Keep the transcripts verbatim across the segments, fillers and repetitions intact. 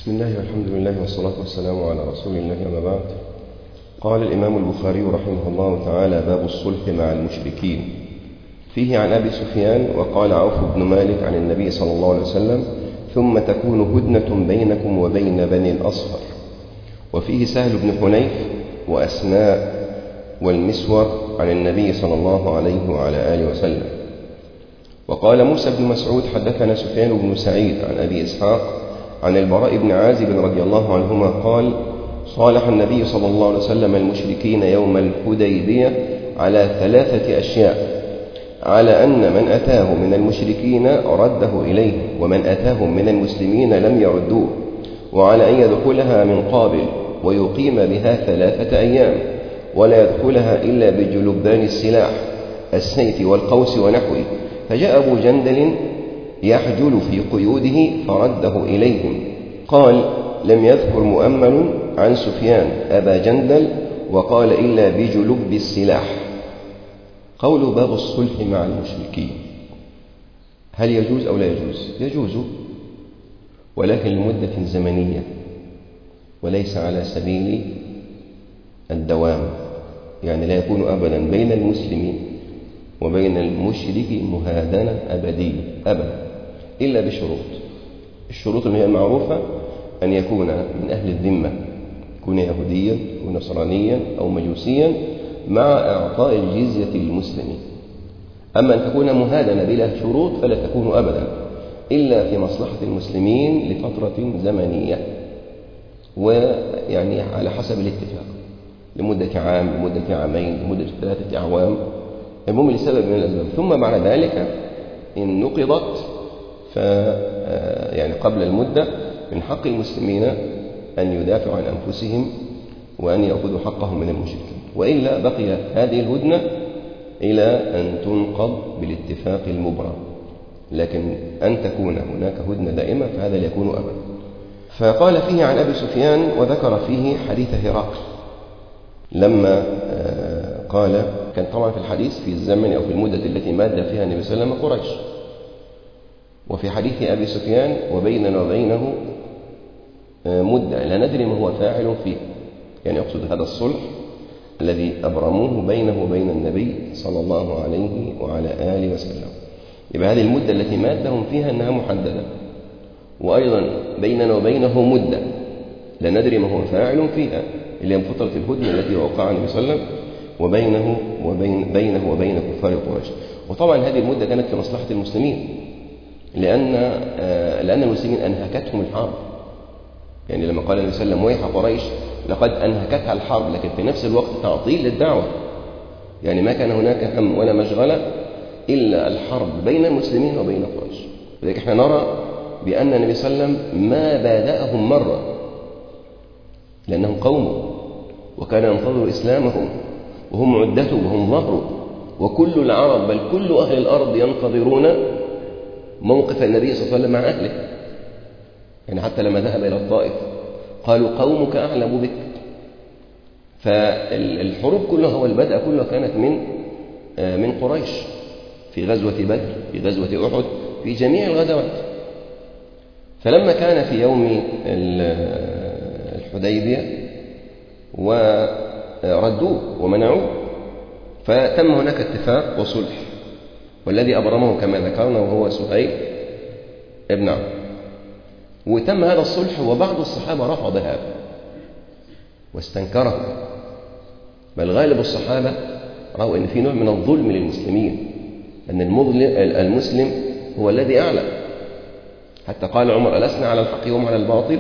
بسم الله والحمد لله والصلاة والسلام على رسول الله أما بعد. قال الإمام البخاري رحمه الله تعالى: باب الصلح مع المشركين. فيه عن أبي سفيان وقال عوف بن مالك عن النبي صلى الله عليه وسلم: ثم تكون هدنة بينكم وبين بني الأصفر. وفيه سهل بن حنيف وأسماء والمسور عن النبي صلى الله عليه وعلى آله وسلم. وقال موسى بن مسعود: حدثنا سفيان بن سعيد عن أبي إسحاق عن البراء بن عازب رضي الله عنهما قال: صالح النبي صلى الله عليه وسلم المشركين يوم الحديبية على ثلاثة أشياء: على أن من أتاه من المشركين رده إليه، ومن أتاهم من المسلمين لم يردوه، وعلى أن يدخلها من قابل ويقيم بها ثلاثة أيام، ولا يدخلها إلا بجلبان السلاح السيف والقوس ونحوه. فجاء أبو جندل يحجل في قيوده فرده إليهم. قال: لم يذكر مؤمل عن سفيان أبا جندل، وقال: إلا بجلب السلاح. قول باب الصلح مع المشركين، هل يجوز أو لا يجوز؟ يجوز، ولكن لمدة زمنية وليس على سبيل الدوام، يعني لا يكون أبدا بين المسلمين وبين المشرك مهادنة أبدية أبدا، إلا بشروط. الشروط اللي هي المعروفة: أن يكون من أهل الذمة، يكون يهوديا ونصرانيا أو مجوسيا، مع إعطاء الجزية للمسلمين. أما أن تكون مهادنة بلا شروط فلا تكون أبدا إلا في مصلحة المسلمين لفترة زمنية، ويعني على حسب الاتفاق، لمدة عام، لمدة عامين، لمدة ثلاثة أعوام، المهم لسبب من الأسباب. ثم بعد ذلك إن نقضت ف يعني قبل المدة، من حق المسلمين أن يدافعوا عن أنفسهم وأن يأخذوا حقهم من المشركين، وإلا بقي هذه الهدنة إلى أن تنقض بالاتفاق المبرم. لكن أن تكون هناك هدنة دائمة فهذا لا يكون أبدا. فقال فيه عن أبي سفيان، وذكر فيه حديث هرقل لما قال، كان طبعا في الحديث في الزمن أو في المدة التي مات فيها النبي صلى الله عليه وسلم قريش. وفي حديث أبي سفيان: وبيننا وبينه مدة لا ندري ما هو فاعل فيه، يعني يقصد هذا الصلح الذي أبرموه بينه وبين النبي صلى الله عليه وعلى آله وسلم. يبقى هذه المدة التي مات لهم فيها أنها محددة، وأيضا بيننا وبينه مدة لا ندري ما هو فاعل فيها، اللي هي فترة الهدنة التي وقع النبي صلى الله عليه وسلم وبينه وبين بينه وبين كفار قريش. وطبعا هذه المدة كانت في مصلحة المسلمين، لأن لأن المسلمين أنهكتهم الحرب. يعني لما قال النبي صلى الله عليه وسلم: ويح قريش لقد أنهكتها الحرب، لكن في نفس الوقت تعطيل للدعوة، يعني ما كان هناك هم ولا مشغلة إلا الحرب بين المسلمين وبين قريش. لذلك احنا نرى بأن النبي صلى الله عليه وسلم ما بادأهم مرة، لأنهم قومه وكان ينتظر إسلامهم وهم عدته وهم ظهره، وكل العرب بل كل أهل الأرض ينتظرون موقف النبي صلى الله عليه وسلم مع أهله. يعني حتى لما ذهب إلى الطائف قالوا: قومك أعلم بك. فالحروب كلها والبدء كلها كانت من من قريش، في غزوة بدر، في غزوة أحد، في جميع الغزوات. فلما كان في يوم الحديبية وردوه ومنعوه، فتم هناك اتفاق وصلح، والذي أبرمه كما ذكرنا وهو سهيل ابن عمرو. وتم هذا الصلح، وبعض الصحابة رفض هذا واستنكره، بل غالب الصحابة رأوا أن في نوع من الظلم للمسلمين، أن المسلم هو الذي أعلم. حتى قال عمر: ألسنا على الحق وهم على الباطل؟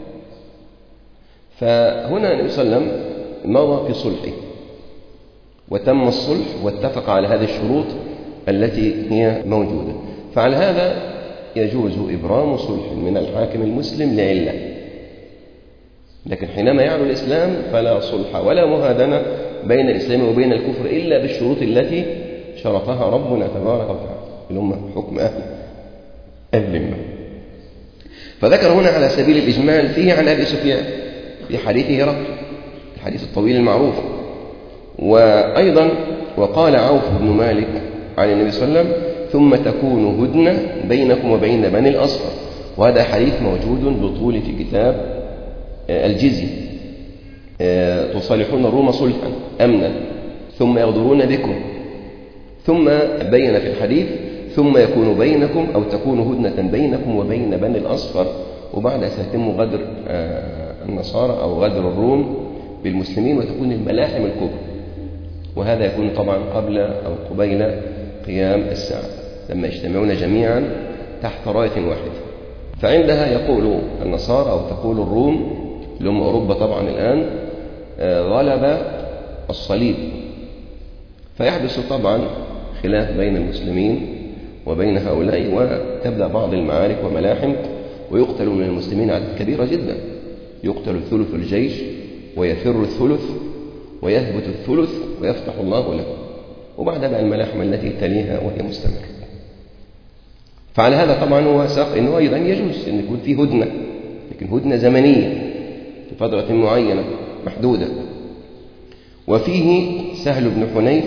فهنا النبي صلى الله عليه وسلم مضى في صلحه، وتم الصلح واتفق على هذه الشروط التي هي موجودة. فعلى هذا يجوز إبرام صلح من الحاكم المسلم لعلة، لكن حينما يعلو الإسلام فلا صلح ولا مهادنة بين الإسلام وبين الكفر إلا بالشروط التي شرطها ربنا تبارك وتعالى، اللي هم حكم أهل الذمة. فذكر هنا على سبيل الإجمال فيه عن أبي سفيان في حديث هرقل، الحديث الطويل المعروف. وأيضا وقال عوف بن مالك عن النبي صلى الله عليه وسلم: ثم تكون هدنة بينكم وبين بني الأصفر. وهذا حديث موجود بطول في كتاب الجزية. تصالحون الروم صلحا أمنا ثم يغدرون بكم، ثم بين في الحديث ثم يكون بينكم أو تكون هدنة بينكم وبين بني الأصفر، وبعد سيتم غدر النصارى أو غدر الروم بالمسلمين وتكون الملاحم الكبرى، وهذا يكون طبعا قبل أو قبيل قيام الساعة لما يجتمعون جميعا تحت راية واحدة. فعندها يقول النصارى أو تقول الروم اللي هم أوروبا طبعا الآن غلب الصليب، فيحدث طبعا خلاف بين المسلمين وبين هؤلاء، وتبدأ بعض المعارك وملاحم، ويقتل من المسلمين عدد كبيرة جدا، يقتل ثلث الجيش ويفر الثلث ويثبت الثلث ويفتح الله له، وبعد بقى الملاحم التي تليها وهي مستمرة. فعلى هذا طبعا هو ساق أنه أيضا يجوز أن يكون فيه هدنة، لكن هدنة زمنية في فترة معينة محدودة. وفيه سهل بن حنيف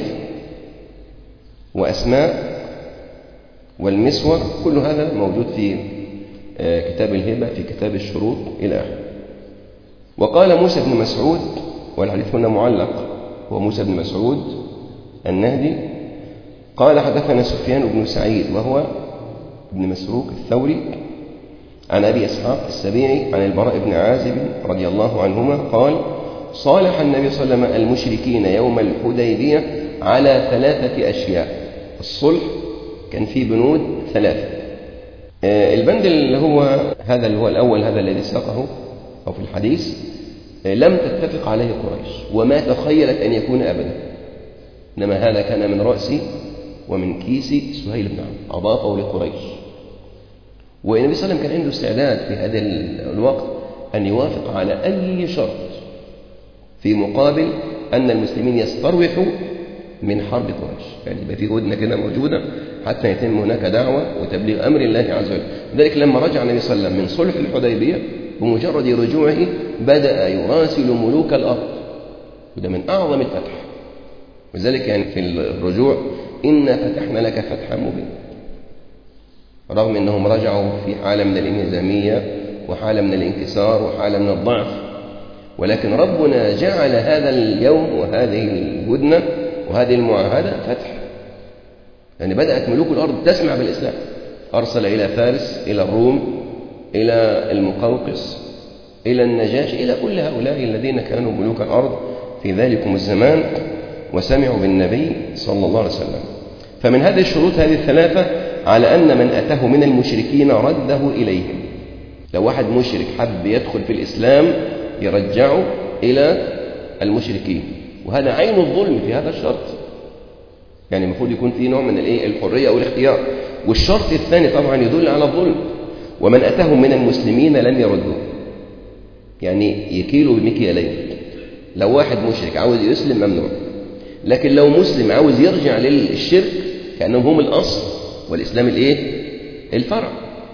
وأسماء والمسور، كل هذا موجود في كتاب الهبة في كتاب الشروط إلى آخره. وقال موسى بن مسعود، والحديث هنا معلق، هو موسى بن مسعود النهدي قال حدثنا سفيان بن سعيد وهو ابن مسروق الثوري عن أبي إسحاق السبيعي عن البراء بن عازب رضي الله عنهما قال صالح النبي صلى الله عليه وسلم المشركين يوم الحديبية على ثلاثة أشياء. الصلح كان فيه بنود ثلاثة. البند اللي هو هذا اللي هو الأول، هذا الذي ساقه أو في الحديث، لم تتفق عليه قريش وما تخيلت أن يكون أبدا، إنما هذا كان من رأسي ومن كيس سهيل بن عمرو، أضافه لقريش. والنبي صلى الله عليه وسلم كان عنده استعداد في هذا الوقت أن يوافق على أي شرط في مقابل أن المسلمين يستروحوا من حرب قريش، يعني يبقى في هدنة كده موجودة حتى يتم هناك دعوة وتبليغ أمر الله عز وجل. لذلك لما رجع النبي صلى الله عليه وسلم من صلح الحديبية بمجرد رجوعه بدأ يراسل ملوك الأرض، وده من أعظم الفتح. وذلك يعني في الرجوع إنا فتحنا لك فتحا مبينا، رغم أنهم رجعوا في حالة من الانهزامية وحالة من الانكسار وحالة من الضعف، ولكن ربنا جعل هذا اليوم وهذه الهدنة وهذه المعاهدة فتح، يعني بدأت ملوك الأرض تسمع بالإسلام. أرسل إلى فارس، إلى الروم، إلى المقوقس، إلى النجاشي، إلى كل هؤلاء الذين كانوا ملوك الأرض في ذلكم الزمان وسمعوا بالنبي صلى الله عليه وسلم. فمن هذه الشروط هذه الثلاثة على أن من أتاه من المشركين رده إليهم. لو واحد مشرك حب يدخل في الإسلام يرجعه إلى المشركين، وهذا عين الظلم في هذا الشرط، يعني المفروض يكون في نوع من الحرية أو الاختيار. والشرط الثاني طبعا يدل على الظلم، ومن أتاهم من المسلمين لم يردوه، يعني يكيلوا بمكيالين. لو واحد مشرك عاوز يسلم ممنوع، لكن لو مسلم عاوز يرجع للشرك كأنهم هم الأصل والإسلام الإيه؟ الفرع.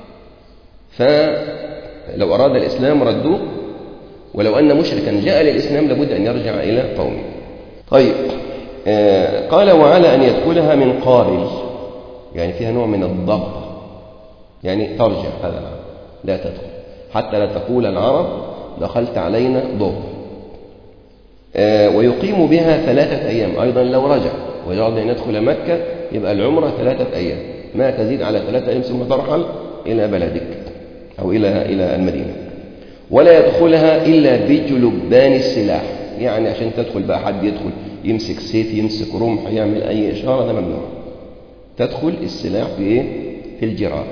فلو أراد الإسلام ردوه، ولو أن مشركا جاء للإسلام لابد أن يرجع إلى قومه. طيب آه قال وعلى أن يدخلها من قابل، يعني فيها نوع من الضغط، يعني ترجع هذا العرب لا تدخل حتى لا تقول العرب دخلت علينا ضغط. آه ويقيم بها ثلاثة أيام أيضا لو رجع ويراد أن يدخل مكة، يبقى العمرة ثلاثة أيام ما تزيد على ثلاثة أيام ثم ترحل إلى بلدك أو إلى إلى المدينة. ولا يدخلها إلا بجلبان السلاح، يعني عشان تدخل بقى حد يدخل يمسك سيف يمسك رمح يعمل أي إشارة، ده ممنوع. تدخل السلاح في إيه؟ في الجراب،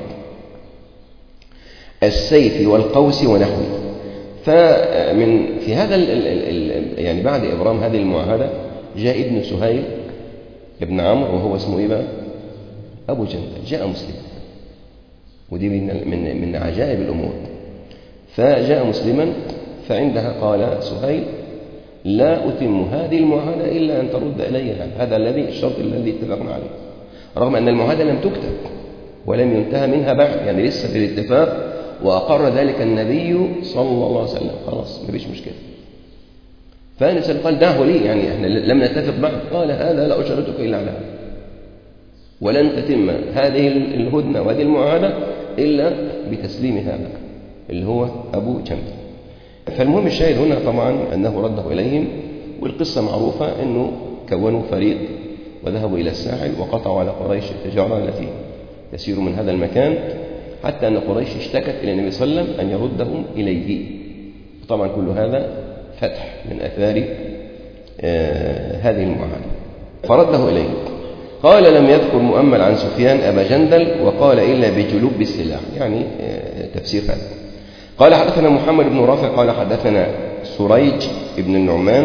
السيف والقوس ونحوه. فمن في هذا ال ال ال يعني بعد إبرام هذه المعاهدة جاء ابن سهيل ابن عمرو، وهو اسمه إيه بقى؟ أبو جندل، جاء مسلم، ودي من من من عجائب الأمور. فجاء مسلما، فعندها قال سهيل لا أتم هذه المعاهدة إلا أن ترد إليها هذا الذي الشرط الذي اتفقنا عليه، رغم أن المعاهدة لم تكتب ولم ينتهى منها بعد، يعني لسه في الاتفاق، وأقر ذلك النبي صلى الله عليه وسلم، خلاص ما فيش مشكلة. فالنبي قال دعه لي، يعني احنا لم نتفق بعد. قال هذا لا أشرطك إلا على هذا، ولن تتم هذه الهدنة وهذه المعاهدة إلا بتسليم هذا اللي هو أبو جندل. فالمهم الشاهد هنا طبعا أنه رده إليهم، والقصة معروفة أنه كونوا فريق وذهبوا إلى الساحل وقطعوا على قريش التجارة التي يسير من هذا المكان، حتى أن قريش اشتكت إلى النبي صلى الله عليه وسلم أن يردهم إليه. طبعا كل هذا فتح من أثار آه هذه المعاهدة، فرده إليه. قال لم يذكر مؤمل عن سفيان أبا جندل وقال إلا بجلوب السلاح، يعني آه تفسير هذا. قال حدثنا محمد بن رافع قال حدثنا سريج بن النعمان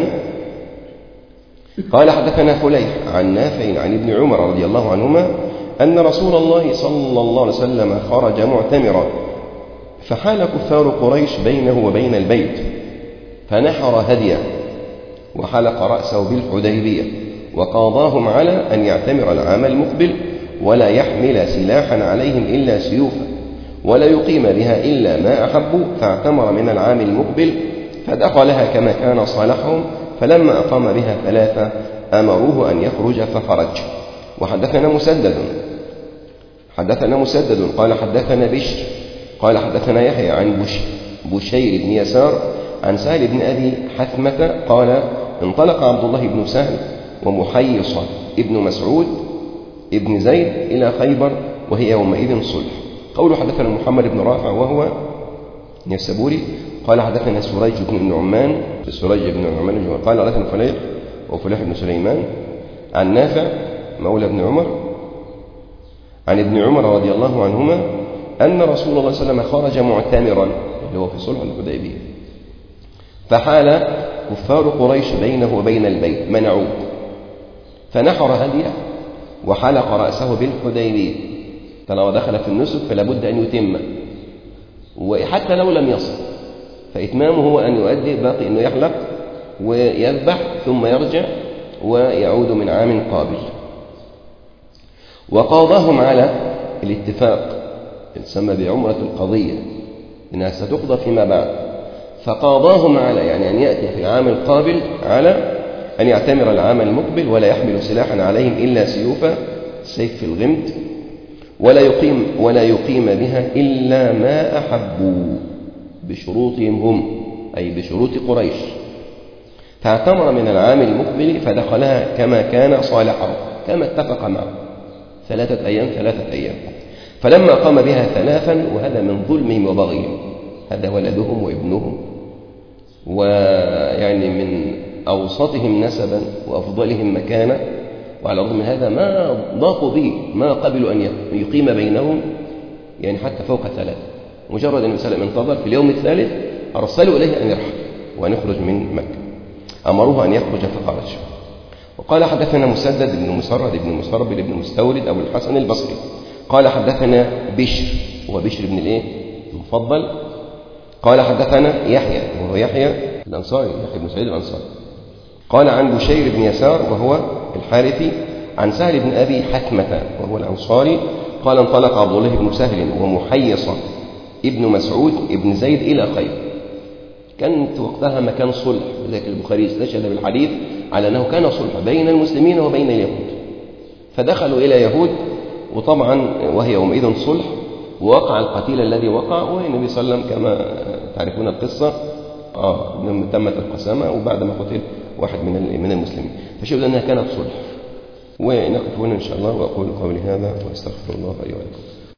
قال حدثنا فليح عن نافع عن ابن عمر رضي الله عنهما أن رسول الله صلى الله عليه وسلم خرج معتمرا، فحال كفار قريش بينه وبين البيت، فنحر هديه وحلق رأسه بالحديبية، وقاضاهم على أن يعتمر العام المقبل ولا يحمل سلاحا عليهم إلا سيوفا، ولا يقيم بها إلا ما أحبوا، فاعتمر من العام المقبل فدخلها كما كان صالحهم، فلما أقام بها ثلاثة أمروه أن يخرج فخرج. وحدثنا مسدد حدثنا مسدد قال حدثنا بشر قال حدثنا يحيى عن بش بشير بن يسار عن سهل بن أبي حثمة قال انطلق عبد الله بن سهل ومحيص ابن مسعود ابن زيد إلى خيبر وهي يومئذ صلح. قول حدثنا محمد بن رافع وهو النسابوري قال حدثنا سريج بن النعمان سريج بن النعمان قال حدثنا فليح وفليح بن سليمان عن نافع مولى ابن عمر عن ابن عمر رضي الله عنهما أن رسول الله صلى الله عليه وسلم خرج معتمرا اللي هو في صلح الحديبية، فحال كفار قريش بينه وبين البيت منعوه، فنحر هديه وحلق رأسه بالحديبية، فلو دخل في النسك فلا بد أن يتم، وحتى لو لم يصل فإتمامه هو أن يؤدي، باقي أنه يحلق ويذبح ثم يرجع ويعود من عام قابل. وقاضاهم على الاتفاق تسمى بعمرة القضية إنها ستقضى فيما بعد، فقاضاهم على يعني أن يأتي في العام القابل على أن يعتمر العام المقبل ولا يحمل سلاحا عليهم إلا سيوفا سيف في الغمد، ولا يقيم ولا يقيم بها إلا ما أحبوا بشروطهم هم أي بشروط قريش، فاعتمر من العام المقبل فدخلها كما كان صالحا كما اتفق معه ثلاثة أيام ثلاثة أيام، فلما قام بها ثلاثا، وهذا من ظلمهم وبغيهم، هذا ولدهم وابنهم، ويعني من أوسطهم نسبا وأفضلهم مكانة، وعلى الرغم من هذا ما ضاقوا به، ما قبلوا أن يقيم بينهم يعني حتى فوق ثلاثة. مجرد أن النبي انتظر في اليوم الثالث أرسلوا إليه أن يرحل وأن يخرج من مكة، أمروه أن يخرج فخرج. وقال حدثنا مسدد بن مسرد بن مسربل بن مستورد أبو الحسن البصري قال حدثنا بشر وبشر بن الإيه المفضل قال حدثنا يحيى وهو يحيى الأنصاري يحيى بن سعيد الأنصاري قال عن بشير بن يسار وهو الحارثي عن سهل بن أبي حثمة وهو الأنصاري قال انطلق عبد الله بن سهل ومحيص ابن مسعود ابن زيد إلى خيبر. كانت وقتها مكان صلح، لذلك البخاري استشهد بالحديث على أنه كان صلح بين المسلمين وبين اليهود، فدخلوا إلى يهود، وطبعا وهي يومئذ صلح، ووقع القتيل الذي وقع، والنبي صلى الله عليه وسلم كما تعرفون القصة آه تمت القسامة وبعد ما قتل واحد من من المسلمين، فشهد أنها كانت صلح. ونقف هنا إن شاء الله، وأقول قولي هذا وأستغفر الله لي ولكم.